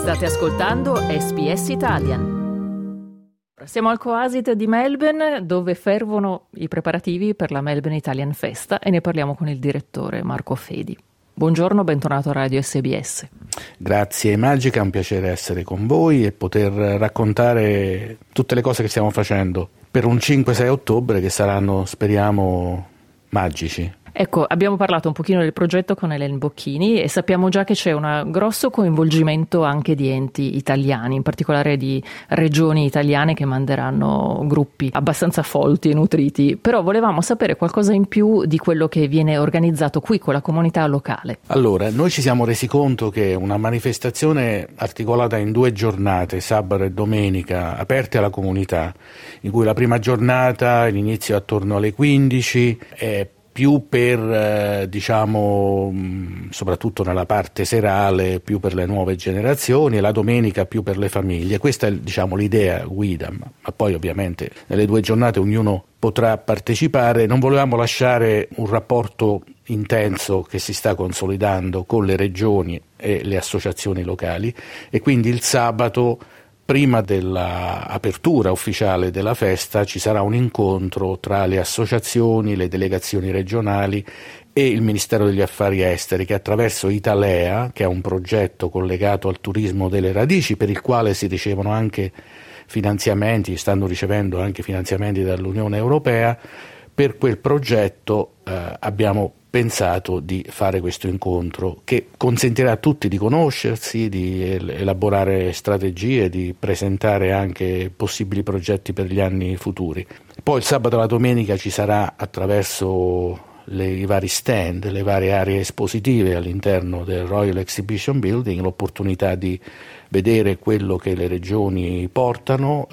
State ascoltando SBS Italian. Siamo al Coasit di Melbourne, dove fervono i preparativi per la Melbourne Italian Festa, e ne parliamo con il direttore Marco Fedi. Buongiorno, bentornato a Radio SBS. Grazie Magica, è un piacere essere con voi e poter raccontare tutte le cose che stiamo facendo per un 5-6 ottobre che saranno, speriamo, magici. Ecco, abbiamo parlato un pochino del progetto con Elaine Bocchini e sappiamo già che c'è un grosso coinvolgimento anche di enti italiani, in particolare di regioni italiane che manderanno gruppi abbastanza folti e nutriti, però volevamo sapere qualcosa in più di quello che viene organizzato qui con la comunità locale. Allora, noi ci siamo resi conto che una manifestazione articolata in 2 giornate, sabato e domenica, aperte alla comunità, in cui la prima giornata, l'inizio attorno alle 15, è più per, soprattutto nella parte serale, più per le nuove generazioni, e la domenica più per le famiglie. Questa è, l'idea guida, ma poi ovviamente nelle 2 giornate ognuno potrà partecipare. Non volevamo lasciare un rapporto intenso che si sta consolidando con le regioni e le associazioni locali, e quindi il sabato, prima dell'apertura ufficiale della festa, ci sarà un incontro tra le associazioni, le delegazioni regionali e il Ministero degli Affari Esteri, che attraverso Italea, che è un progetto collegato al turismo delle radici, per il quale si ricevono anche finanziamenti, stanno ricevendo anche finanziamenti dall'Unione Europea. Per quel progetto abbiamo pensato di fare questo incontro che consentirà a tutti di conoscersi, di elaborare strategie, di presentare anche possibili progetti per gli anni futuri. Poi il sabato e la domenica ci sarà, attraverso i vari stand, le varie aree espositive all'interno del Royal Exhibition Building, l'opportunità di vedere quello che le regioni portano,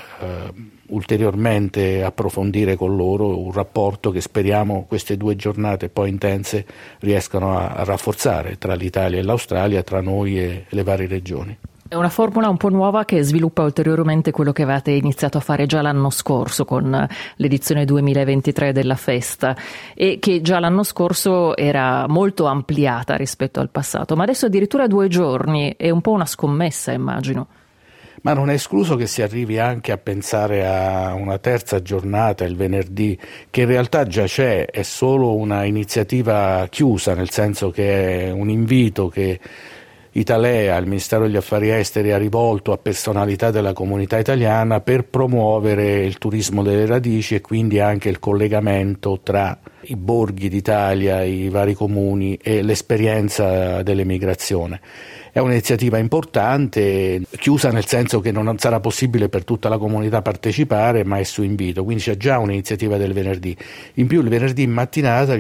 ulteriormente approfondire con loro un rapporto che speriamo queste 2 giornate poi intense riescano a rafforzare tra l'Italia e l'Australia, tra noi e le varie regioni. È una formula un po' nuova che sviluppa ulteriormente quello che avete iniziato a fare già l'anno scorso con l'edizione 2023 della festa, e che già l'anno scorso era molto ampliata rispetto al passato, ma adesso addirittura 2 giorni, è un po' una scommessa, immagino. Ma non è escluso che si arrivi anche a pensare a una terza giornata, il venerdì, che in realtà già c'è, è solo una iniziativa chiusa, nel senso che è un invito che Italea, il Ministero degli Affari Esteri, ha rivolto a personalità della comunità italiana per promuovere il turismo delle radici e quindi anche il collegamento tra i borghi d'Italia, i vari comuni e l'esperienza dell'emigrazione. È un'iniziativa importante, chiusa nel senso che non sarà possibile per tutta la comunità partecipare, ma è su invito, quindi c'è già un'iniziativa del venerdì. In più il venerdì in mattinata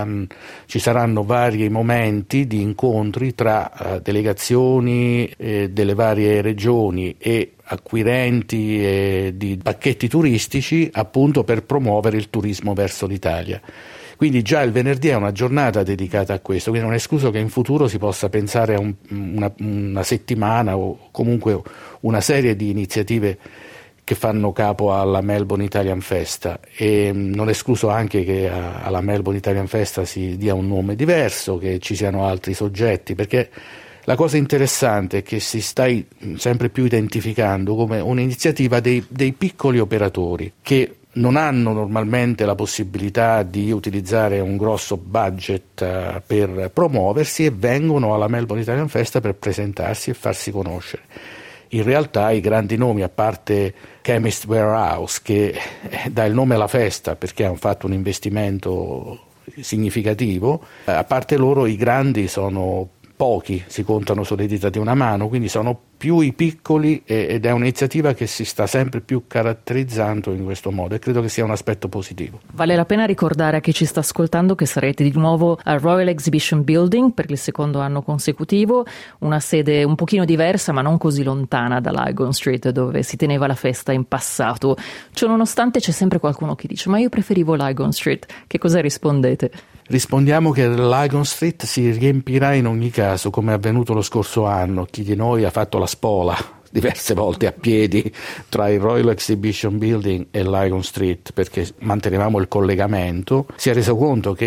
ci saranno vari momenti di incontri tra delegazioni delle varie regioni e acquirenti di pacchetti turistici, appunto per promuovere il turismo verso l'Italia. Quindi già il venerdì è una giornata dedicata a questo, quindi non è escluso che in futuro si possa pensare a una settimana o comunque una serie di iniziative che fanno capo alla Melbourne Italian Festa, e non è escluso anche che alla Melbourne Italian Festa si dia un nome diverso, che ci siano altri soggetti, perché la cosa interessante è che si sta sempre più identificando come un'iniziativa dei piccoli operatori che non hanno normalmente la possibilità di utilizzare un grosso budget per promuoversi, e vengono alla Melbourne Italian Festa per presentarsi e farsi conoscere. In realtà i grandi nomi, a parte Chemist Warehouse, che dà il nome alla festa perché hanno fatto un investimento significativo, a parte loro i grandi sono pochi, si contano sulle dita di una mano, quindi sono più i piccoli, ed è un'iniziativa che si sta sempre più caratterizzando in questo modo, e credo che sia un aspetto positivo. Vale la pena ricordare a chi ci sta ascoltando che sarete di nuovo al Royal Exhibition Building per il 2º anno consecutivo, una sede un pochino diversa ma non così lontana da Lygon Street, dove si teneva la festa in passato. Ciononostante c'è sempre qualcuno che dice: ma io preferivo Lygon Street. Che cosa rispondete? Rispondiamo che Lygon Street si riempirà in ogni caso, come è avvenuto lo scorso anno. Chi di noi ha fatto la spola diverse volte a piedi tra il Royal Exhibition Building e Lygon Street, perché mantenevamo il collegamento, si è reso conto che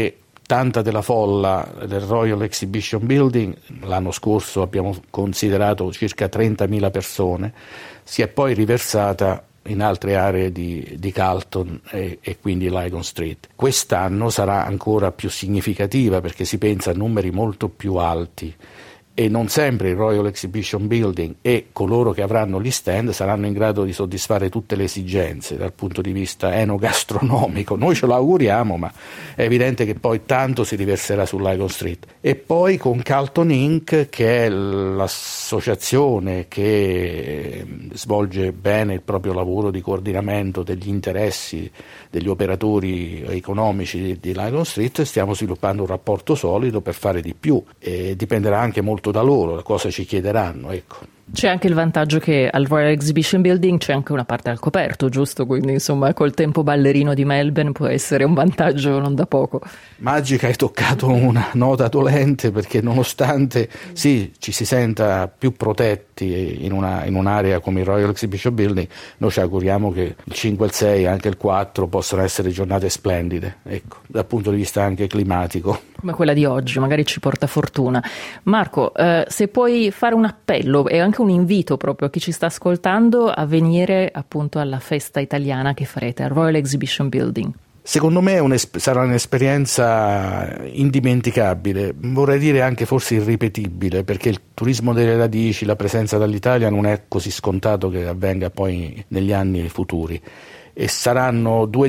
tanta della folla del Royal Exhibition Building, l'anno scorso abbiamo considerato circa 30.000 persone, si è poi riversata in altre aree di Carlton e quindi Lygon Street. Quest'anno sarà ancora più significativa perché si pensa a numeri molto più alti e non sempre il Royal Exhibition Building e coloro che avranno gli stand saranno in grado di soddisfare tutte le esigenze dal punto di vista enogastronomico. Noi ce lo auguriamo, ma è evidente che poi tanto si riverserà su Lygon Street. E poi con Carlton Inc., che è l'associazione che svolge bene il proprio lavoro di coordinamento degli interessi degli operatori economici di Lygon Street, stiamo sviluppando un rapporto solido per fare di più e dipenderà anche molto da loro, da cosa ci chiederanno, ecco. C'è anche il vantaggio che al Royal Exhibition Building c'è anche una parte al coperto, giusto? Quindi insomma col tempo ballerino di Melbourne può essere un vantaggio non da poco. Magica, hai toccato una nota dolente, perché nonostante sì ci si senta più protetti in un'area come il Royal Exhibition Building, noi ci auguriamo che il 5, il 6 e anche il 4 possano essere giornate splendide, ecco, dal punto di vista anche climatico. Come quella di oggi, magari ci porta fortuna. Marco, se puoi fare un appello e anche un invito proprio a chi ci sta ascoltando a venire appunto alla festa italiana che farete al Royal Exhibition Building. Secondo me sarà un'esperienza indimenticabile, vorrei dire anche forse irripetibile, perché il turismo delle radici, la presenza dall'Italia non è così scontato che avvenga poi negli anni futuri. E saranno 2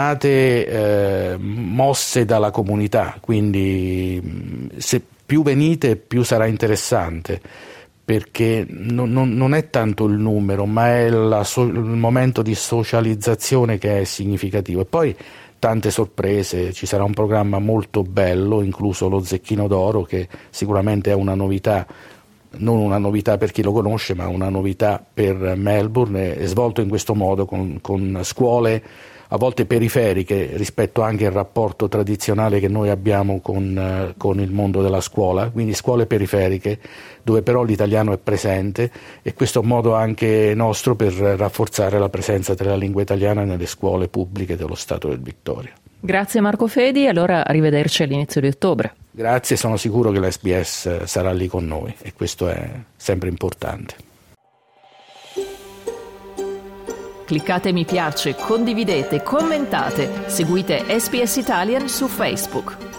giornate mosse dalla comunità, quindi se più venite più sarà interessante, perché non è tanto il numero, ma è il momento di socializzazione che è significativo. E poi tante sorprese, ci sarà un programma molto bello, incluso lo Zecchino d'Oro, che sicuramente è una novità, non una novità per chi lo conosce, ma una novità per Melbourne, è svolto in questo modo con scuole a volte periferiche rispetto anche al rapporto tradizionale che noi abbiamo con il mondo della scuola, quindi scuole periferiche dove però l'italiano è presente, e questo è un modo anche nostro per rafforzare la presenza della lingua italiana nelle scuole pubbliche dello Stato del Victoria. Grazie Marco Fedi, allora arrivederci all'inizio di ottobre. Grazie, sono sicuro che l'SBS sarà lì con noi e questo è sempre importante. Cliccate mi piace, condividete, commentate, seguite SBS Italian su Facebook.